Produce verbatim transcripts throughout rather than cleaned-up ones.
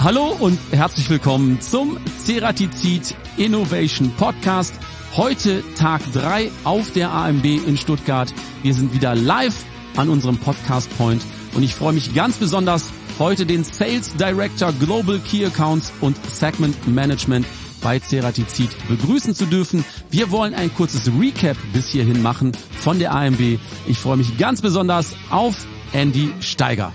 Hallo und herzlich willkommen zum Ceratizid Innovation Podcast. Heute Tag drei auf der A M B in Stuttgart. Wir sind wieder live an unserem Podcast Point und ich freue mich ganz besonders, heute den Sales Director Global Key Accounts und Segment Management bei Ceratizid begrüßen zu dürfen. Wir wollen ein kurzes Recap bis hierhin machen von der A M B. Ich freue mich ganz besonders auf Andy Steiger.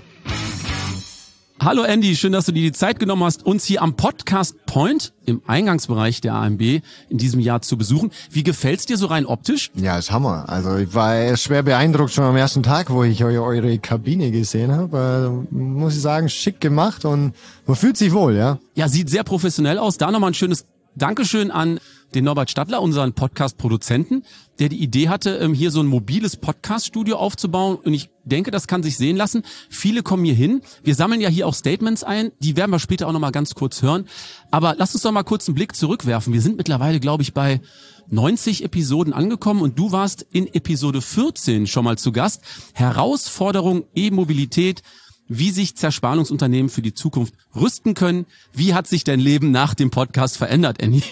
Hallo Andy, schön, dass du dir die Zeit genommen hast, uns hier am Podcast Point im Eingangsbereich der A M B in diesem Jahr zu besuchen. Wie gefällt's dir so rein optisch? Ja, ist Hammer. Also ich war erst schwer beeindruckt schon am ersten Tag, wo ich eure Kabine gesehen habe. Also, muss ich sagen, schick gemacht und man fühlt sich wohl, ja. Ja, sieht sehr professionell aus. Da nochmal ein schönes Dankeschön an den Norbert Stadler, unseren Podcast-Produzenten, der die Idee hatte, hier so ein mobiles Podcast-Studio aufzubauen. Und ich denke, das kann sich sehen lassen. Viele kommen hier hin. Wir sammeln ja hier auch Statements ein. Die werden wir später auch nochmal ganz kurz hören. Aber lass uns doch mal kurz einen Blick zurückwerfen. Wir sind mittlerweile, glaube ich, bei neunzig Episoden angekommen und du warst in Episode vierzehn schon mal zu Gast. Herausforderung E-Mobilität. Wie sich Zerspannungsunternehmen für die Zukunft rüsten können. Wie hat sich dein Leben nach dem Podcast verändert, Andy?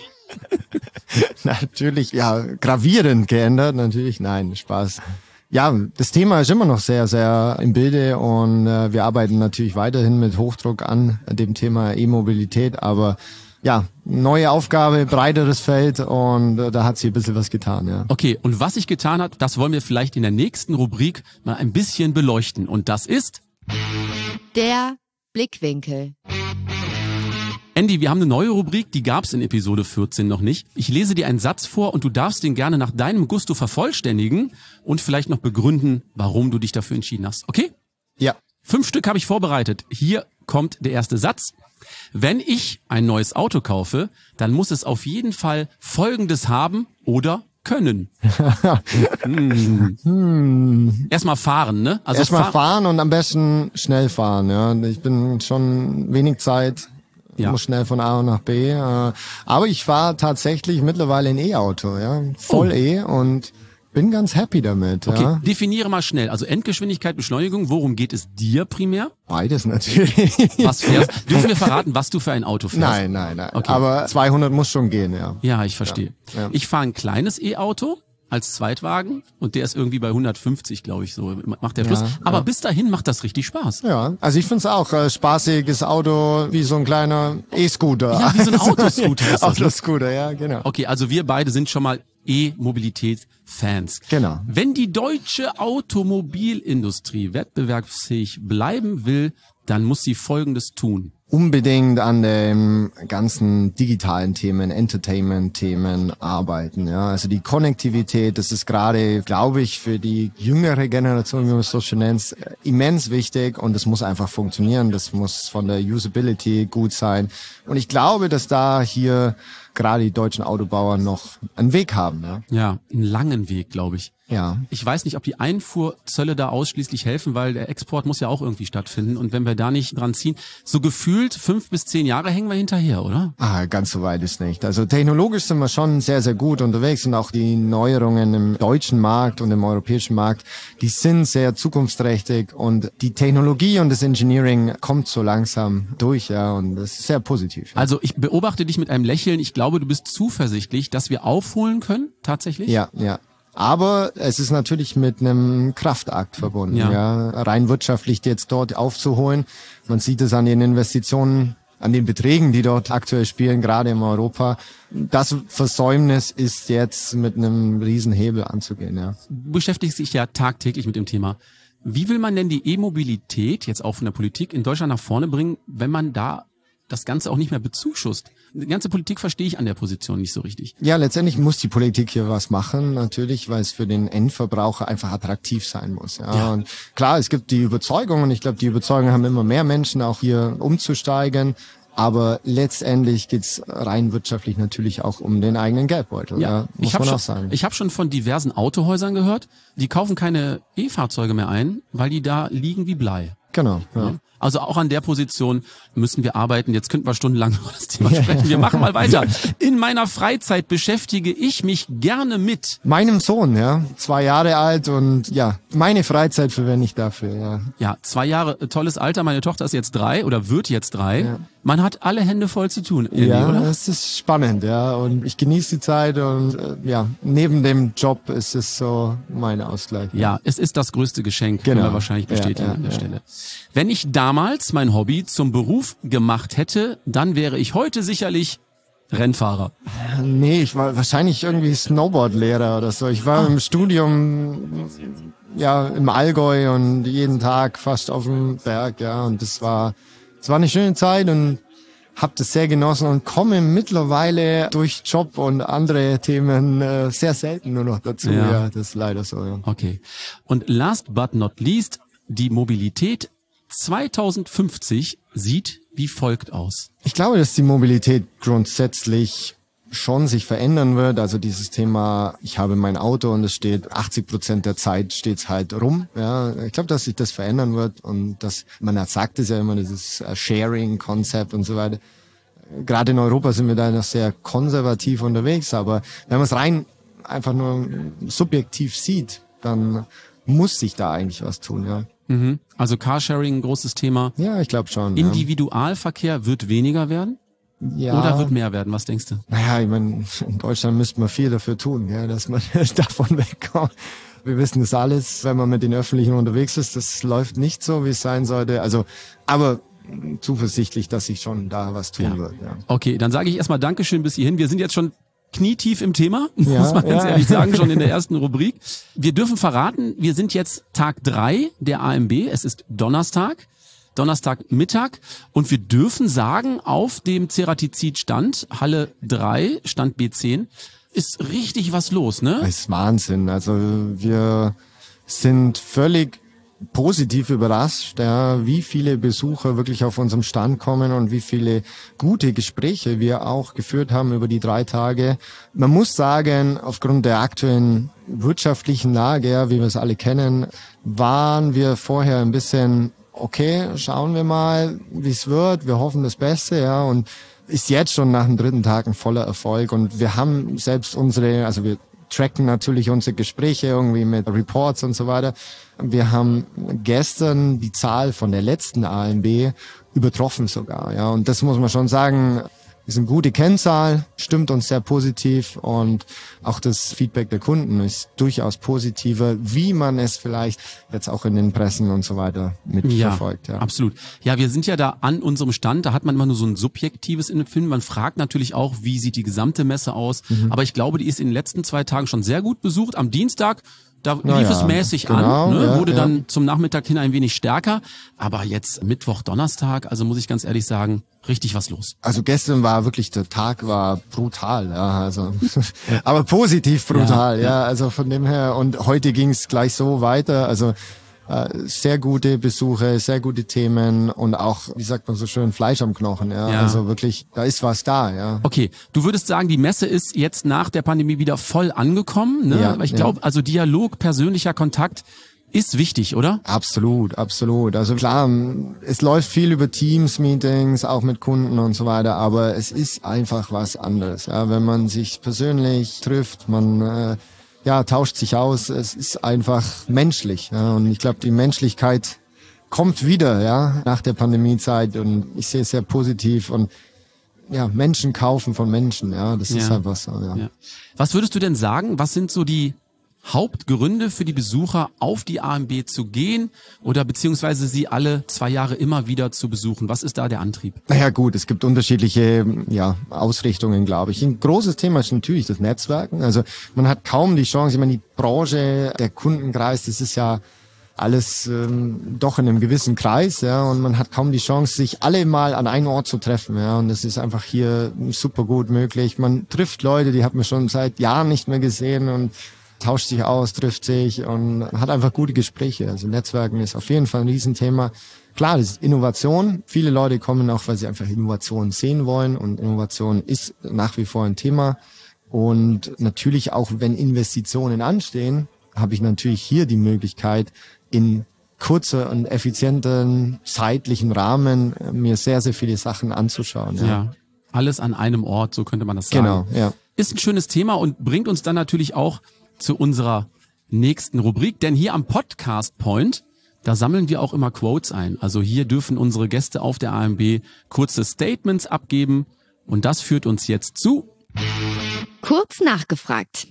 Natürlich, ja, gravierend geändert. Natürlich, nein, Spaß. Ja, das Thema ist immer noch sehr, sehr im Bilde und äh, wir arbeiten natürlich weiterhin mit Hochdruck an dem Thema E-Mobilität, aber ja, neue Aufgabe, breiteres Feld und äh, da hat sich ein bisschen was getan, ja. Okay, und was sich getan hat, das wollen wir vielleicht in der nächsten Rubrik mal ein bisschen beleuchten und das ist der Blickwinkel. Andy, wir haben eine neue Rubrik, die gab's in Episode vierzehn noch nicht. Ich lese dir einen Satz vor und du darfst den gerne nach deinem Gusto vervollständigen und vielleicht noch begründen, warum du dich dafür entschieden hast. Okay? Ja. Fünf Stück habe ich vorbereitet. Hier kommt der erste Satz. Wenn ich ein neues Auto kaufe, dann muss es auf jeden Fall Folgendes haben oder können. hm. Hm. Erstmal fahren, ne? Also Erstmal fahr- fahren und am besten schnell fahren, ja. Ich bin schon wenig Zeit, ja. Muss schnell von A nach B. Aber ich fahre tatsächlich mittlerweile ein E-Auto, ja. Voll oh. E und bin ganz happy damit. Okay, ja. Definiere mal schnell. Also Endgeschwindigkeit, Beschleunigung, worum geht es dir primär? Beides natürlich. Was fährst? Dürfen wir verraten, was du für ein Auto fährst? Nein, nein, nein. Okay. Aber zweihundert muss schon gehen, ja. Ja, ich verstehe. Ja. Ja. Ich fahre ein kleines E-Auto als Zweitwagen und der ist irgendwie bei hundertfünfzig, glaube ich, so macht der Schluss. Ja, Aber ja. bis dahin macht das richtig Spaß. Ja, also ich find's auch äh, spaßiges Auto, wie so ein kleiner E-Scooter. Ja, wie so ein Autoscooter ist das. Autoscooter, ja, genau. Okay, also wir beide sind schon mal E-Mobilität-Fans. Genau. Wenn die deutsche Automobilindustrie wettbewerbsfähig bleiben will, dann muss sie Folgendes tun. Unbedingt an den ganzen digitalen Themen, Entertainment-Themen arbeiten. Ja, also die Konnektivität, das ist gerade, glaube ich, für die jüngere Generation, wie man es so schön nennt, immens wichtig und das muss einfach funktionieren. Das muss von der Usability gut sein. Und ich glaube, dass da hier gerade die deutschen Autobauer noch einen Weg haben. Ja, ja, einen langen Weg, glaube ich. Ja. Ich weiß nicht, ob die Einfuhrzölle da ausschließlich helfen, weil der Export muss ja auch irgendwie stattfinden. Und wenn wir da nicht dran ziehen, so gefühlt fünf bis zehn Jahre hängen wir hinterher, oder? Ah, ganz so weit ist nicht. Also technologisch sind wir schon sehr, sehr gut unterwegs und auch die Neuerungen im deutschen Markt und im europäischen Markt, die sind sehr zukunftsträchtig und die Technologie und das Engineering kommt so langsam durch, ja, und das ist sehr positiv. Ja. Also ich beobachte dich mit einem Lächeln. Ich glaube, du bist zuversichtlich, dass wir aufholen können, tatsächlich? Ja, ja. Aber es ist natürlich mit einem Kraftakt verbunden, ja. ja, rein wirtschaftlich jetzt dort aufzuholen. Man sieht es an den Investitionen, an den Beträgen, die dort aktuell spielen, gerade in Europa. Das Versäumnis ist jetzt mit einem Riesenhebel anzugehen, ja. Du beschäftigst dich ja tagtäglich mit dem Thema. Wie will man denn die E-Mobilität jetzt auch von der Politik in Deutschland nach vorne bringen, wenn man da das Ganze auch nicht mehr bezuschusst? Die ganze Politik verstehe ich an der Position nicht so richtig. Ja, letztendlich muss die Politik hier was machen, natürlich, weil es für den Endverbraucher einfach attraktiv sein muss. Ja, ja. Und klar, es gibt die Überzeugung und ich glaube, die Überzeugung haben immer mehr Menschen auch hier umzusteigen. Aber letztendlich geht's rein wirtschaftlich natürlich auch um den eigenen Geldbeutel. Ja, ja muss ich hab man schon, auch sagen. Ich habe schon von diversen Autohäusern gehört, die kaufen keine E-Fahrzeuge mehr ein, weil die da liegen wie Blei. Genau. Ja. Also auch an der Position müssen wir arbeiten. Jetzt könnten wir stundenlang über das Thema sprechen. Wir machen mal weiter. In meiner Freizeit beschäftige ich mich gerne mit meinem Sohn, ja, zwei Jahre alt und ja, meine Freizeit verwende ich dafür, ja. Ja, zwei Jahre, tolles Alter. Meine Tochter ist jetzt drei oder wird jetzt drei. Ja. Man hat alle Hände voll zu tun, Andy, ja, oder? Es ist spannend, ja, und ich genieße die Zeit und äh, ja, neben dem Job ist es so mein Ausgleich. Ja, ja, es ist das größte Geschenk, genau. können wir wahrscheinlich bestätigen ja, ja, an der ja. Stelle. Wenn ich damals mein Hobby zum Beruf gemacht hätte, dann wäre ich heute sicherlich Rennfahrer. Nee, ich war wahrscheinlich irgendwie Snowboardlehrer oder so. Ich war ah. im Studium ja im Allgäu und jeden Tag fast auf dem Berg, ja, und das war es war eine schöne Zeit und habe das sehr genossen und komme mittlerweile durch Job und andere Themen äh, sehr selten nur noch dazu. Ja. ja, das ist leider so. Ja. Okay. Und last but not least, die Mobilität zweitausendfünfzig sieht wie folgt aus. Ich glaube, dass die Mobilität grundsätzlich schon sich verändern wird. Also dieses Thema, ich habe mein Auto und es steht achtzig Prozent der Zeit steht's halt rum. Ja, ich glaube, dass sich das verändern wird und dass man sagt es ja immer, dieses Sharing-Konzept und so weiter. Gerade in Europa sind wir da noch sehr konservativ unterwegs, aber wenn man es rein einfach nur subjektiv sieht, dann muss sich da eigentlich was tun, ja. Mhm. Also Carsharing, ein großes Thema. Ja, ich glaube schon. Individualverkehr ja. wird weniger werden? Ja. Oder wird mehr werden? Was denkst du? Naja, ich meine, in Deutschland müsste man viel dafür tun, ja, dass man davon wegkommt. Wir wissen das alles, wenn man mit den Öffentlichen unterwegs ist, das läuft nicht so, wie es sein sollte. Also, aber zuversichtlich, dass sich schon da was tun ja. wird. Ja. Okay, dann sage ich erstmal Dankeschön bis hierhin. Wir sind jetzt schon knietief im Thema, ja, muss man ganz ja. ehrlich sagen, schon in der ersten Rubrik. Wir dürfen verraten, wir sind jetzt Tag drei der A M B. Es ist Donnerstag. Donnerstagmittag und wir dürfen sagen, auf dem Ceratizid-Stand, Halle drei, Stand B zehn, ist richtig was los, ne? Das ist Wahnsinn. Also wir sind völlig positiv überrascht, ja, wie viele Besucher wirklich auf unserem Stand kommen und wie viele gute Gespräche wir auch geführt haben über die drei Tage. Man muss sagen, aufgrund der aktuellen wirtschaftlichen Lage, ja, wie wir es alle kennen, waren wir vorher ein bisschen okay, schauen wir mal, wie es wird. Wir hoffen das Beste, ja, und ist jetzt schon nach dem dritten Tag ein voller Erfolg. Und wir haben selbst unsere, also wir tracken natürlich unsere Gespräche irgendwie mit Reports und so weiter. Wir haben gestern die Zahl von der letzten A M B übertroffen sogar, ja, und das muss man schon sagen. ist eine gute Kennzahl, stimmt uns sehr positiv und auch das Feedback der Kunden ist durchaus positiver, wie man es vielleicht jetzt auch in den Pressen und so weiter mitverfolgt. Ja, ja, absolut. Ja, wir sind ja da an unserem Stand, da hat man immer nur so ein subjektives Empfinden. Man fragt natürlich auch, wie sieht die gesamte Messe aus, mhm. aber ich glaube, die ist in den letzten zwei Tagen schon sehr gut besucht. Am Dienstag Da lief ja, es mäßig genau, an, ne? ja, wurde ja. dann zum Nachmittag hin ein wenig stärker. Aber jetzt Mittwoch, Donnerstag, also muss ich ganz ehrlich sagen, richtig was los. Also gestern war wirklich, der Tag war brutal, ja, also, aber positiv brutal, ja, ja. ja, also von dem her. Und heute ging es gleich so weiter, also sehr gute Besuche, sehr gute Themen und auch, wie sagt man so schön, Fleisch am Knochen, ja? ja. Also wirklich, da ist was da, ja. Okay, du würdest sagen, die Messe ist jetzt nach der Pandemie wieder voll angekommen, ne? Ja, ich glaube, ja. also Dialog, persönlicher Kontakt ist wichtig, oder? Absolut, absolut. Also klar, es läuft viel über Teams-Meetings, auch mit Kunden und so weiter, aber es ist einfach was anderes, ja, wenn man sich persönlich trifft, man äh, ja, tauscht sich aus, es ist einfach menschlich, ja, und ich glaube, die Menschlichkeit kommt wieder, ja, nach der Pandemiezeit und ich sehe es sehr positiv und ja, Menschen kaufen von Menschen, ja, das ja. ist einfach so, ja. ja. Was würdest du denn sagen, was sind so die Hauptgründe für die Besucher, auf die A M B zu gehen oder beziehungsweise sie alle zwei Jahre immer wieder zu besuchen? Was ist da der Antrieb? Naja gut, es gibt unterschiedliche ja, Ausrichtungen, glaube ich. Ein großes Thema ist natürlich das Netzwerken. Also man hat kaum die Chance, ich meine, die Branche, der Kundenkreis, das ist ja alles ähm, doch in einem gewissen Kreis, ja, und man hat kaum die Chance, sich alle mal an einen Ort zu treffen, ja, und das ist einfach hier super gut möglich. Man trifft Leute, die hat man schon seit Jahren nicht mehr gesehen und tauscht sich aus, trifft sich und hat einfach gute Gespräche. Also Netzwerken ist auf jeden Fall ein Riesenthema. Klar, das ist Innovation. Viele Leute kommen auch, weil sie einfach Innovation sehen wollen und Innovation ist nach wie vor ein Thema. Und natürlich auch, wenn Investitionen anstehen, habe ich natürlich hier die Möglichkeit, in kurzen und effizienten zeitlichen Rahmen mir sehr, sehr viele Sachen anzuschauen. Ja, ja, alles an einem Ort, so könnte man das sagen. Genau, ja. Ist ein schönes Thema und bringt uns dann natürlich auch zu unserer nächsten Rubrik, denn hier am Podcast Point, da sammeln wir auch immer Quotes ein. Also hier dürfen unsere Gäste auf der A M B kurze Statements abgeben und das führt uns jetzt zu... Kurz nachgefragt.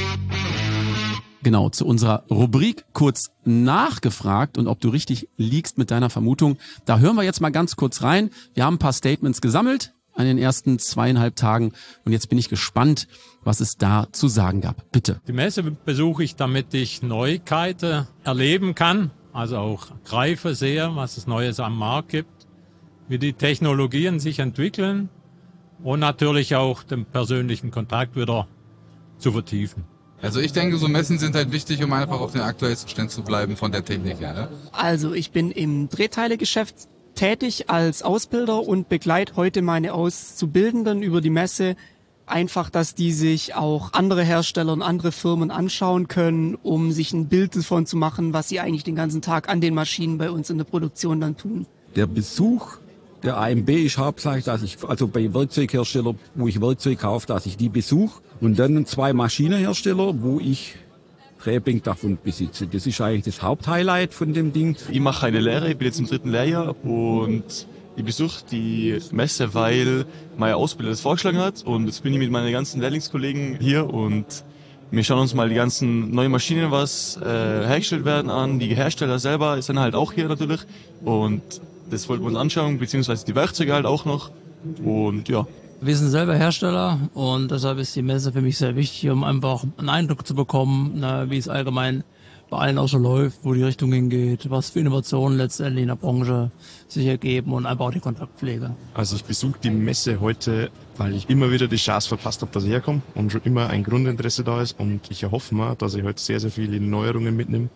Genau, zu unserer Rubrik kurz nachgefragt und ob du richtig liegst mit deiner Vermutung. Da hören wir jetzt mal ganz kurz rein. Wir haben ein paar Statements gesammelt an den ersten zweieinhalb Tagen und jetzt bin ich gespannt, was es da zu sagen gab. Bitte. Die Messe besuche ich, damit ich Neuigkeiten erleben kann, also auch greife, sehe, was es Neues am Markt gibt, wie die Technologien sich entwickeln und natürlich auch den persönlichen Kontakt wieder zu vertiefen. Also ich denke, so Messen sind halt wichtig, um einfach auf den aktuellsten Stand zu bleiben von der Technik her. Ne? Also ich bin im Drehteilegeschäft tätig als Ausbilder und begleite heute meine Auszubildenden über die Messe. Einfach, dass die sich auch andere Hersteller und andere Firmen anschauen können, um sich ein Bild davon zu machen, was sie eigentlich den ganzen Tag an den Maschinen bei uns in der Produktion dann tun. Der Besuch der A M B ist hauptsächlich, dass ich, also bei Werkzeugherstellern, wo ich Werkzeug kaufe, dass ich die besuche. Und dann zwei Maschinenhersteller, wo ich Drehbank davon besitze. Das ist eigentlich das Haupthighlight von dem Ding. Ich mache eine Lehre, ich bin jetzt im dritten Lehrjahr und ich besuche die Messe, weil mein Ausbilder das vorgeschlagen hat. Und jetzt bin ich mit meinen ganzen Lehrlingskollegen hier und wir schauen uns mal die ganzen neuen Maschinen, was äh, hergestellt werden, an. Die Hersteller selber sind halt auch hier natürlich und das wollten wir uns anschauen, beziehungsweise die Werkzeuge halt auch noch und ja. Wir sind selber Hersteller und deshalb ist die Messe für mich sehr wichtig, um einfach einen Eindruck zu bekommen, ne, wie es allgemein bei allen auch so läuft, wo die Richtung hingeht, was für Innovationen letztendlich in der Branche sich ergeben und einfach auch die Kontaktpflege. Also ich besuche die Messe heute, weil ich immer wieder die Chance verpasst habe, dass ich herkomme und schon immer ein Grundinteresse da ist und ich erhoffe mal, dass ich heute sehr, sehr viele Neuerungen mitnehme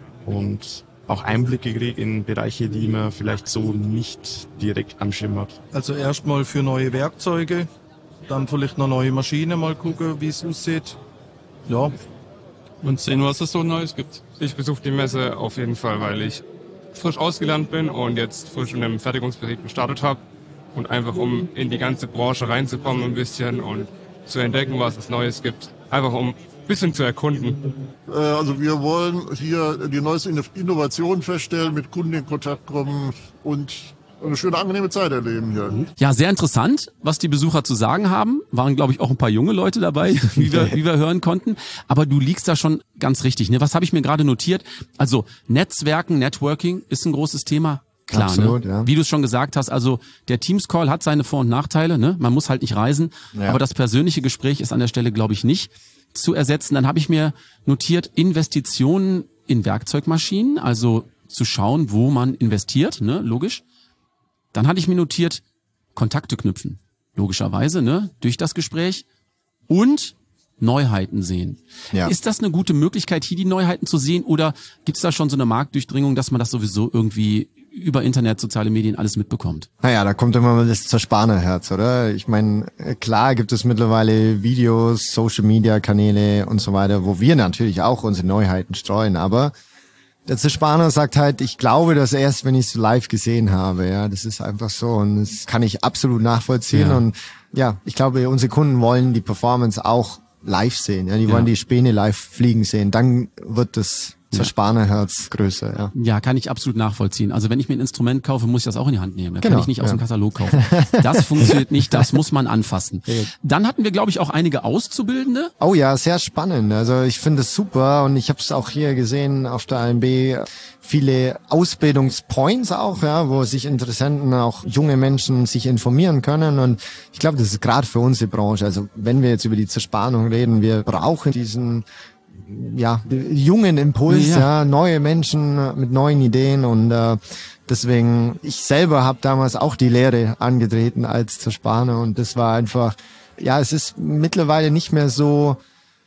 und auch Einblicke kriege in Bereiche, die man vielleicht so nicht direkt am Schirm hat. Also erstmal für neue Werkzeuge, dann vielleicht noch neue Maschinen, mal gucken, wie es aussieht. Ja. Und sehen, was es so Neues gibt. Ich besuche die Messe auf jeden Fall, weil ich frisch ausgelernt bin und jetzt frisch in einem Fertigungsbetrieb gestartet habe. Und einfach um in die ganze Branche reinzukommen ein bisschen und zu entdecken, was es Neues gibt. Einfach um ein bisschen zu erkunden. Also wir wollen hier die neueste Innovation feststellen, mit Kunden in Kontakt kommen und eine schöne, angenehme Zeit erleben hier. Ja, sehr interessant, was die Besucher zu sagen haben. Waren, glaube ich, auch ein paar junge Leute dabei, wie wir, wie wir hören konnten. Aber du liegst da schon ganz richtig. Ne? Was habe ich mir gerade notiert? Also Netzwerken, Networking ist ein großes Thema. Klar, absolut, ne? Ja. Wie du es schon gesagt hast, also der Teams-Call hat seine Vor- und Nachteile. Ne? Man muss halt nicht reisen, ja. Aber das persönliche Gespräch ist an der Stelle, glaube ich, nicht zu ersetzen. Dann habe ich mir notiert, Investitionen in Werkzeugmaschinen, also zu schauen, wo man investiert, ne, logisch. Dann hatte ich mir notiert, Kontakte knüpfen, logischerweise, ne, durch das Gespräch und Neuheiten sehen. Ja. Ist das eine gute Möglichkeit, hier die Neuheiten zu sehen oder gibt es da schon so eine Marktdurchdringung, dass man das sowieso irgendwie über Internet, soziale Medien alles mitbekommt? Naja, da kommt immer mal das Zerspanerherz, oder? Ich meine, klar gibt es mittlerweile Videos, Social-Media-Kanäle und so weiter, wo wir natürlich auch unsere Neuheiten streuen, aber der Zerspaner sagt halt, ich glaube das erst, wenn ich es live gesehen habe. Ja, das ist einfach so und das kann ich absolut nachvollziehen. Ja. Und ja, ich glaube, unsere Kunden wollen die Performance auch live sehen. Ja, die wollen ja. die Späne live fliegen sehen. Dann wird das Zerspanerherz größer, ja. Ja, kann ich absolut nachvollziehen. Also wenn ich mir ein Instrument kaufe, muss ich das auch in die Hand nehmen. Da genau, kann ich nicht ja. aus dem Katalog kaufen. Das funktioniert nicht, das muss man anfassen. Dann hatten wir, glaube ich, auch einige Auszubildende. Oh ja, sehr spannend. Also ich finde es super und ich habe es auch hier gesehen auf der A M B. Viele Ausbildungspoints auch, ja, wo sich Interessenten, auch junge Menschen sich informieren können und ich glaube, das ist gerade für unsere Branche. Also wenn wir jetzt über die Zerspannung reden, wir brauchen diesen ja, jungen Impuls, ja. ja, neue Menschen mit neuen Ideen und äh, deswegen, ich selber habe damals auch die Lehre angetreten als Zerspaner und das war einfach, ja, es ist mittlerweile nicht mehr so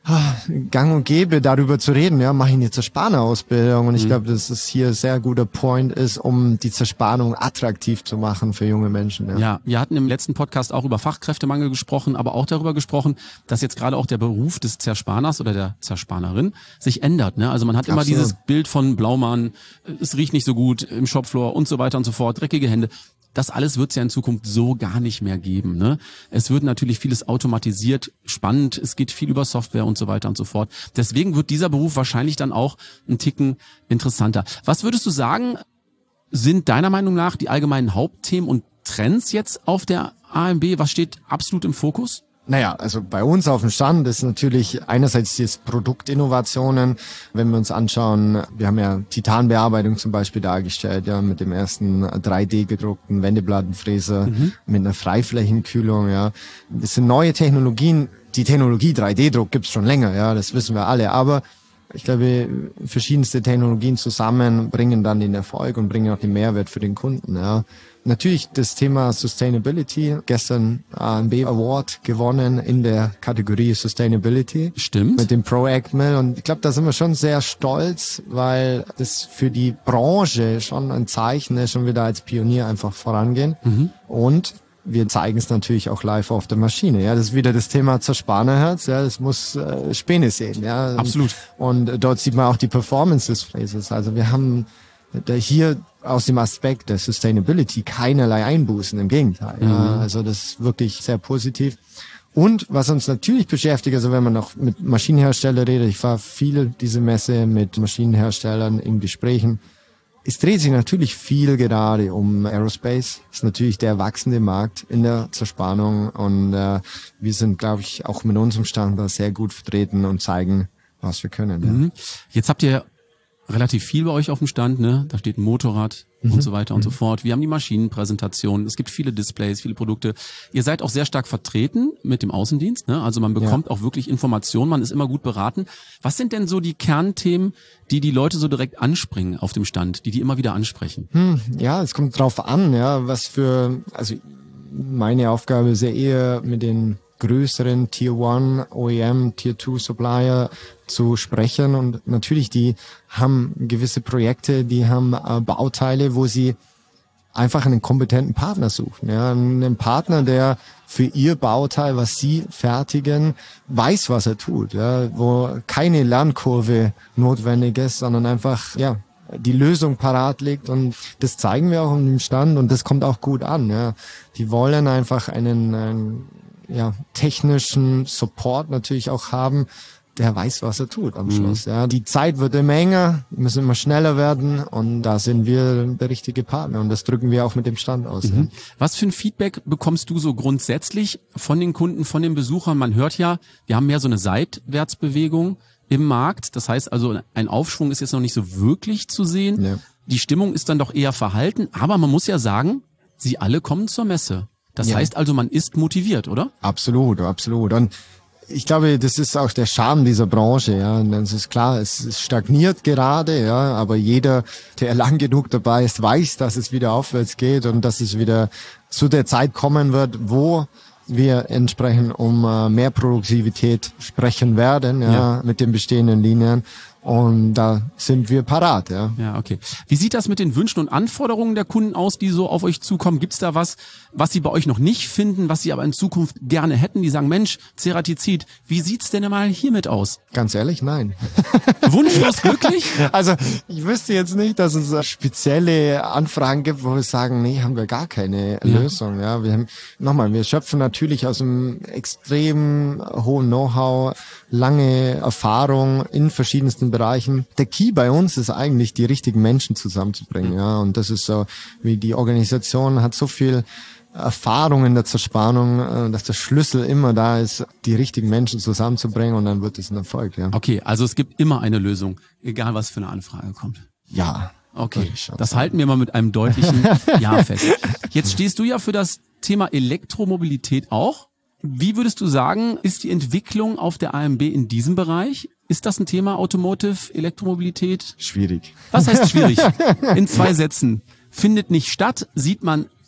gang und gäbe, darüber zu reden, ja, mache ich eine Zerspanerausbildung und ich mhm. glaube, dass es hier ein sehr guter Point ist, um die Zerspannung attraktiv zu machen für junge Menschen. Ja. ja, wir hatten im letzten Podcast auch über Fachkräftemangel gesprochen, aber auch darüber gesprochen, dass jetzt gerade auch der Beruf des Zerspaners oder der Zerspanerin sich ändert. Ne? Also man hat immer Absolut. dieses Bild von Blaumann, es riecht nicht so gut im Shopfloor und so weiter und so fort, dreckige Hände. Das alles wird es ja in Zukunft so gar nicht mehr geben. Ne? Es wird natürlich vieles automatisiert, spannend, es geht viel über Software und so weiter und so fort. Deswegen wird dieser Beruf wahrscheinlich dann auch ein Ticken interessanter. Was würdest du sagen, sind deiner Meinung nach die allgemeinen Hauptthemen und Trends jetzt auf der A M B? Was steht absolut im Fokus? Naja, also bei uns auf dem Stand ist natürlich einerseits das Produktinnovationen. Wenn wir uns anschauen, wir haben ja Titanbearbeitung zum Beispiel dargestellt, ja, mit dem ersten drei D gedruckten Wendeplattenfräser, mhm. mit einer Freiflächenkühlung, ja. Das sind neue Technologien. Die Technologie drei D Druck gibt's schon länger, ja, das wissen wir alle, aber ich glaube, verschiedenste Technologien zusammen bringen dann den Erfolg und bringen auch den Mehrwert für den Kunden, ja. Natürlich das Thema Sustainability. Gestern A M B Award gewonnen in der Kategorie Sustainability. Stimmt. Mit dem Pro-Act-Mill. Und ich glaube, da sind wir schon sehr stolz, weil das für die Branche schon ein Zeichen ist und wir da als Pionier einfach vorangehen. Mhm. Und wir zeigen es natürlich auch live auf der Maschine. Ja, das ist wieder das Thema Zerspanerherz. Ja, das muss äh, Späne sehen. Ja, absolut. Und, und dort sieht man auch die Performance des Fräsers. Also wir haben da hier aus dem Aspekt der Sustainability keinerlei Einbußen, im Gegenteil. Mhm. Ja, also das ist wirklich sehr positiv. Und was uns natürlich beschäftigt, also wenn man noch mit Maschinenherstellern redet, ich war viel diese Messe mit Maschinenherstellern in Gesprächen, es dreht sich natürlich viel gerade um Aerospace. Das ist natürlich der wachsende Markt in der Zerspannung und äh, wir sind, glaube ich, auch mit unserem Stand da sehr gut vertreten und zeigen, was wir können. Ja. Mhm. Jetzt habt ihr relativ viel bei euch auf dem Stand, ne? Da steht ein Motorrad mhm. und so weiter und mhm. so fort. Wir haben die Maschinenpräsentation. Es gibt viele Displays, viele Produkte. Ihr seid auch sehr stark vertreten mit dem Außendienst, ne? Also man bekommt ja. auch wirklich Informationen. Man ist immer gut beraten. Was sind denn so die Kernthemen, die die Leute so direkt anspringen auf dem Stand, die die immer wieder ansprechen? Hm, ja, es kommt drauf an, ja, was für, also meine Aufgabe ist ja eher mit den größeren Tier eins, O E M, Tier zwei Supplier zu sprechen und natürlich die haben gewisse Projekte, die haben äh, Bauteile, wo sie einfach einen kompetenten Partner suchen, ja, einen Partner, der für ihr Bauteil, was sie fertigen, weiß, was er tut, ja, wo keine Lernkurve notwendig ist, sondern einfach, ja, die Lösung parat liegt und das zeigen wir auch im Stand und das kommt auch gut an, ja. Die wollen einfach einen, einen ja, technischen Support natürlich auch haben, der weiß, was er tut am Schluss. Mhm. Ja, die Zeit wird immer enger, wir müssen immer schneller werden und da sind wir der richtige Partner und das drücken wir auch mit dem Stand aus. Mhm. Ja. Was für ein Feedback bekommst du so grundsätzlich von den Kunden, von den Besuchern? Man hört ja, wir haben mehr so eine Seitwärtsbewegung im Markt. Das heißt also, ein Aufschwung ist jetzt noch nicht so wirklich zu sehen. Ja. Die Stimmung ist dann doch eher verhalten, aber man muss ja sagen, sie alle kommen zur Messe. Das ja. heißt also, man ist motiviert, oder? Absolut, absolut. Und ich glaube, das ist auch der Charme dieser Branche, ja. Und es ist klar, es, es stagniert gerade, ja. Aber jeder, der lang genug dabei ist, weiß, dass es wieder aufwärts geht und dass es wieder zu der Zeit kommen wird, wo wir entsprechend um uh, mehr Produktivität sprechen werden, ja, ja, mit den bestehenden Linien. Und da sind wir parat, ja. Ja, okay. Wie sieht das mit den Wünschen und Anforderungen der Kunden aus, die so auf euch zukommen? Gibt's da was, was sie bei euch noch nicht finden, was sie aber in Zukunft gerne hätten? Die sagen, Mensch, Ceratizid, wie sieht's denn mal hiermit aus? Ganz ehrlich, nein. Wunschlos glücklich? Also, ich wüsste jetzt nicht, dass es spezielle Anfragen gibt, wo wir sagen, nee, haben wir gar keine ja. Lösung, ja. Wir haben, nochmal, wir schöpfen natürlich aus einem extrem hohen Know-how, lange Erfahrung in verschiedensten Bereichen. Der Key bei uns ist eigentlich, die richtigen Menschen zusammenzubringen, ja. Und das ist so, wie die Organisation hat so viel Erfahrung in der Zerspannung, dass der Schlüssel immer da ist, die richtigen Menschen zusammenzubringen und dann wird es ein Erfolg, ja. Okay, also es gibt immer eine Lösung, egal was für eine Anfrage kommt. Ja. Okay, das sagen. halten wir mal mit einem deutlichen Ja fest. Jetzt stehst du ja für das Thema Elektromobilität auch. Wie würdest du sagen, ist die Entwicklung auf der A M B in diesem Bereich? Ist das ein Thema Automotive, Elektromobilität? Schwierig. Was heißt schwierig? In zwei Sätzen. Findet nicht statt, sieht man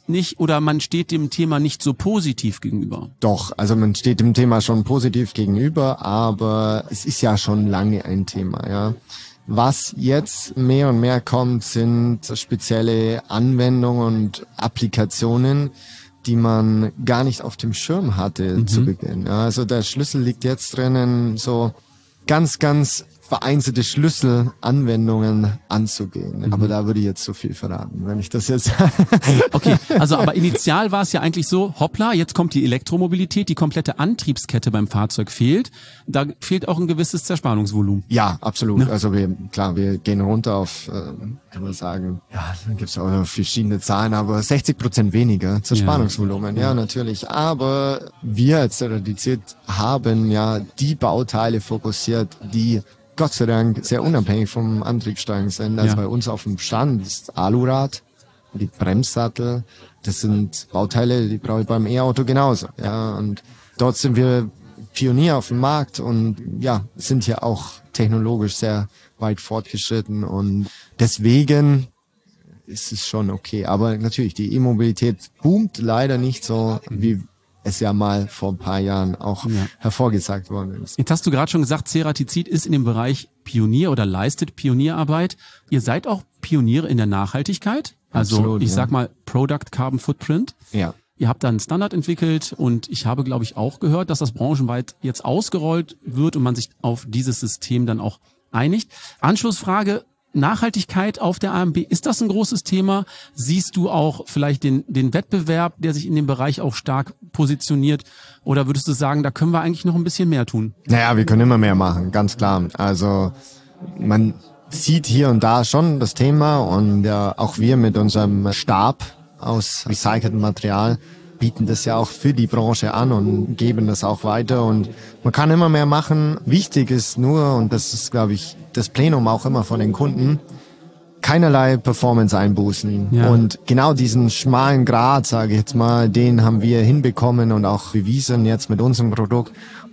nicht oder man steht dem Thema nicht so positiv gegenüber? Doch, also man steht dem Thema schon positiv gegenüber, aber es ist ja schon lange ein Thema, ja. Was jetzt mehr und mehr kommt, sind spezielle Anwendungen und Applikationen, die man gar nicht auf dem Schirm hatte mhm. zu Beginn. Ja, also der Schlüssel liegt jetzt drinnen, so ganz, ganz vereinzelte Schlüsselanwendungen anzugehen. Mhm. Aber da würde ich jetzt so viel verraten, wenn ich das jetzt... Okay, also aber initial war es ja eigentlich so, hoppla, jetzt kommt die Elektromobilität, die komplette Antriebskette beim Fahrzeug fehlt. Da fehlt auch ein gewisses Zerspannungsvolumen. Ja, absolut. Ne? Also wir, klar, wir gehen runter auf, äh, kann man sagen, ja, dann gibt's auch verschiedene Zahlen, aber sechzig Prozent weniger Zerspannungsvolumen, ja. ja, natürlich. Aber wir als Ceratizid haben ja die Bauteile fokussiert, die Gott sei Dank sehr unabhängig vom Antriebsstrang sind. Also ja. bei uns auf dem Stand ist Alurad, die Bremssattel, das sind Bauteile, die brauche ich beim E-Auto genauso. Ja, und dort sind wir Pionier auf dem Markt und ja, sind hier auch technologisch sehr weit fortgeschritten und deswegen ist es schon okay. Aber natürlich, die E-Mobilität boomt leider nicht so, wie es ja mal vor ein paar Jahren auch ja. hervorgesagt worden ist. Jetzt hast du gerade schon gesagt, Ceratizid ist in dem Bereich Pionier oder leistet Pionierarbeit. Ihr seid auch Pioniere in der Nachhaltigkeit. Also Absolut, ich ja. sag mal Product Carbon Footprint. Ja. Ihr habt da einen Standard entwickelt und ich habe, glaube ich, auch gehört, dass das branchenweit jetzt ausgerollt wird und man sich auf dieses System dann auch einigt. Anschlussfrage: Nachhaltigkeit auf der A M B, ist das ein großes Thema? Siehst du auch vielleicht den, den Wettbewerb, der sich in dem Bereich auch stark positioniert? Oder würdest du sagen, da können wir eigentlich noch ein bisschen mehr tun? Naja, wir können immer mehr machen, ganz klar. Also man sieht hier und da schon das Thema und ja, auch wir mit unserem Stab aus recyceltem Material bieten das ja auch für die Branche an und geben das auch weiter und man kann immer mehr machen. Wichtig ist nur, und das ist, glaube ich, das Plenum auch immer von den Kunden, keinerlei Performance einbußen. Ja. Und genau diesen schmalen Grat, sage ich jetzt mal, den haben wir hinbekommen und auch bewiesen jetzt mit unserem Produkt.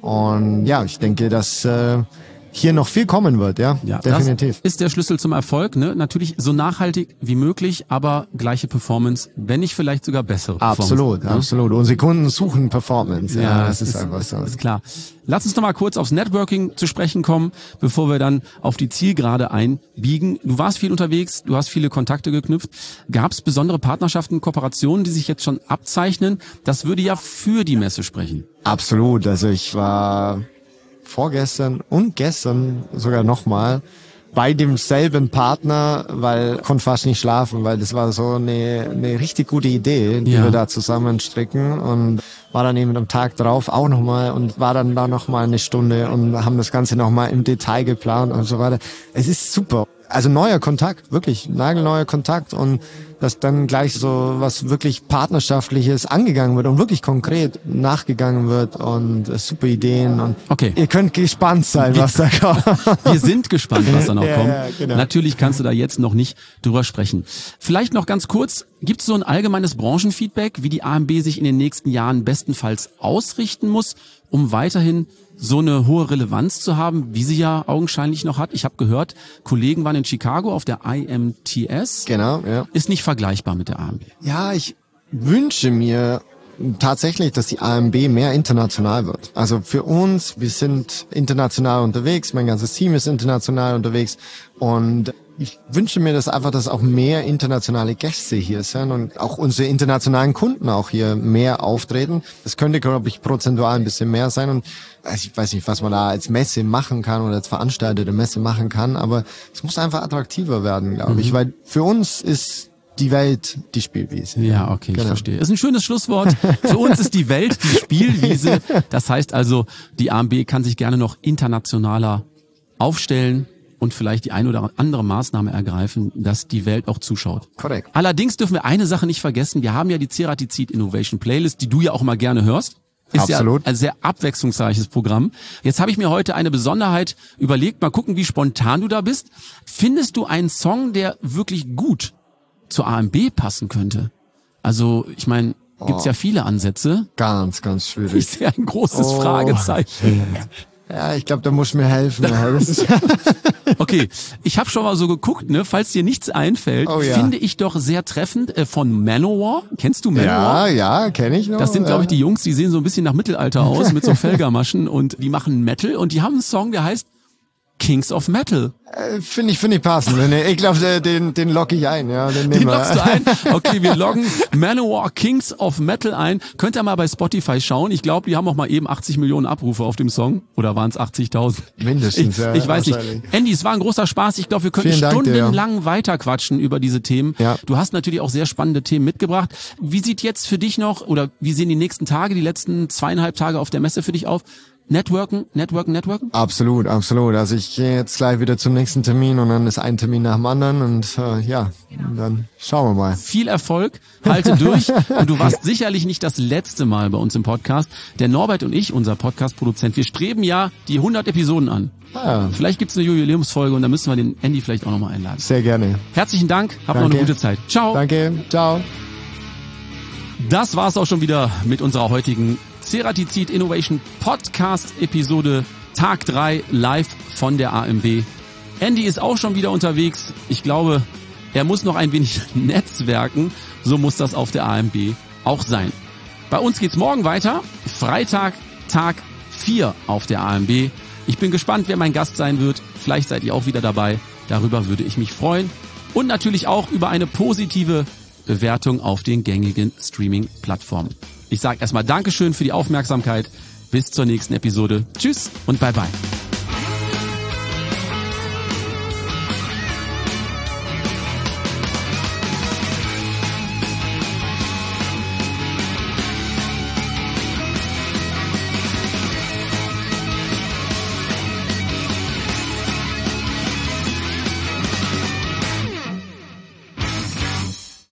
Und ja, ich denke, dass äh, hier noch viel kommen wird, ja, ja definitiv. Das ist der Schlüssel zum Erfolg, ne? Natürlich so nachhaltig wie möglich, aber gleiche Performance, wenn nicht vielleicht sogar bessere Performance. Absolut, ne? absolut. Unsere Kunden suchen Performance, ja, ja das ist, ist einfach so. Ist klar. Lass uns noch mal kurz aufs Networking zu sprechen kommen, bevor wir dann auf die Zielgerade einbiegen. Du warst viel unterwegs, du hast viele Kontakte geknüpft. Gab es besondere Partnerschaften, Kooperationen, die sich jetzt schon abzeichnen? Das würde ja für die Messe sprechen. Absolut. Also ich war vorgestern und gestern sogar nochmal bei demselben Partner, weil ich konnte fast nicht schlafen, weil das war so eine, eine richtig gute Idee, die ja. wir da zusammenstricken und war dann eben am Tag drauf auch nochmal und war dann da nochmal eine Stunde und haben das Ganze nochmal im Detail geplant und so weiter. Es ist super. Also neuer Kontakt, wirklich nagelneuer Kontakt und dass dann gleich so was wirklich Partnerschaftliches angegangen wird und wirklich konkret nachgegangen wird und super Ideen und okay. Ihr könnt gespannt sein, was da kommt. Wir sind gespannt, was da noch ja, kommt. Ja, genau. Natürlich kannst du da jetzt noch nicht drüber sprechen. Vielleicht noch ganz kurz, gibt es so ein allgemeines Branchenfeedback, wie die A M B sich in den nächsten Jahren bestenfalls ausrichten muss, um weiterhin so eine hohe Relevanz zu haben, wie sie ja augenscheinlich noch hat? Ich habe gehört, Kollegen waren in Chicago auf der I M T S. Genau, ja. Ist nicht vergleichbar mit der A M B. Ja, ich wünsche mir tatsächlich, dass die A M B mehr international wird. Also für uns, wir sind international unterwegs, mein ganzes Team ist international unterwegs und ich wünsche mir das einfach, dass auch mehr internationale Gäste hier sind und auch unsere internationalen Kunden auch hier mehr auftreten. Das könnte, glaube ich, prozentual ein bisschen mehr sein und ich weiß nicht, was man da als Messe machen kann oder als Veranstalter der Messe machen kann, aber es muss einfach attraktiver werden, glaube mhm. ich, weil für uns ist die Welt die Spielwiese. Ja, okay, genau. Ich verstehe. Ist ein schönes Schlusswort. Für uns ist die Welt die Spielwiese. Das heißt also, die A M B kann sich gerne noch internationaler aufstellen und vielleicht die ein oder andere Maßnahme ergreifen, dass die Welt auch zuschaut. Korrekt. Allerdings dürfen wir eine Sache nicht vergessen. Wir haben ja die Ceratizid Innovation Playlist, die du ja auch immer gerne hörst. Ist Absolut. Ja ein sehr abwechslungsreiches Programm. Jetzt habe ich mir heute eine Besonderheit überlegt. Mal gucken, wie spontan du da bist. Findest du einen Song, der wirklich gut zur A M B passen könnte? Also, ich meine, gibt's oh. ja viele Ansätze. Ganz, ganz schwierig. Ich sehe ein großes oh. Fragezeichen. Ja, ich glaube, da musst du mir helfen. Okay, ich habe schon mal so geguckt, ne, falls dir nichts einfällt, oh, ja. finde ich doch sehr treffend äh, von Manowar. Kennst du Manowar? Ja, ja, kenne ich noch. Das sind, glaube ich, die Jungs, die sehen so ein bisschen nach Mittelalter aus mit so Felgermaschen und die machen Metal und die haben einen Song, der heißt Kings of Metal. Äh, finde ich, finde ich passend. Ich glaube, den, den logge ich ein, ja. Den, den loggst du ein? Okay, wir loggen Manowar Kings of Metal ein. Könnt ihr mal bei Spotify schauen. Ich glaube, die haben auch mal eben achtzig Millionen Abrufe auf dem Song. Oder waren es achtzigtausend? Mindestens, ich, ja. Ich weiß nicht. Andy, es war ein großer Spaß. Ich glaube, wir könnten Dank stundenlang dir, ja. weiterquatschen über diese Themen. Ja. Du hast natürlich auch sehr spannende Themen mitgebracht. Wie sieht jetzt für dich noch, oder wie sehen die nächsten Tage, die letzten zweieinhalb Tage auf der Messe für dich auf? Networken, Networken, Networken? Absolut, absolut. Also ich gehe jetzt gleich wieder zum nächsten Termin und dann ist ein Termin nach dem anderen und äh, ja, und dann schauen wir mal. Viel Erfolg, halte durch und du warst sicherlich nicht das letzte Mal bei uns im Podcast. Der Norbert und ich, unser Podcast-Produzent, wir streben ja die hundert Episoden an. Ah. Vielleicht gibt's eine Jubiläumsfolge und da müssen wir den Andy vielleicht auch nochmal einladen. Sehr gerne. Herzlichen Dank, hab Danke. noch eine gute Zeit. Ciao. Danke, ciao. Das war's auch schon wieder mit unserer heutigen Ceratizid Innovation Podcast Episode Tag drei live von der A M B. Andy ist auch schon wieder unterwegs. Ich glaube, er muss noch ein wenig netzwerken. So muss das auf der A M B auch sein. Bei uns geht's morgen weiter. Freitag, Tag vier auf der A M B. Ich bin gespannt, wer mein Gast sein wird. Vielleicht seid ihr auch wieder dabei. Darüber würde ich mich freuen. Und natürlich auch über eine positive Bewertung auf den gängigen Streaming-Plattformen. Ich sage erstmal Dankeschön für die Aufmerksamkeit. Bis zur nächsten Episode. Tschüss und bye bye.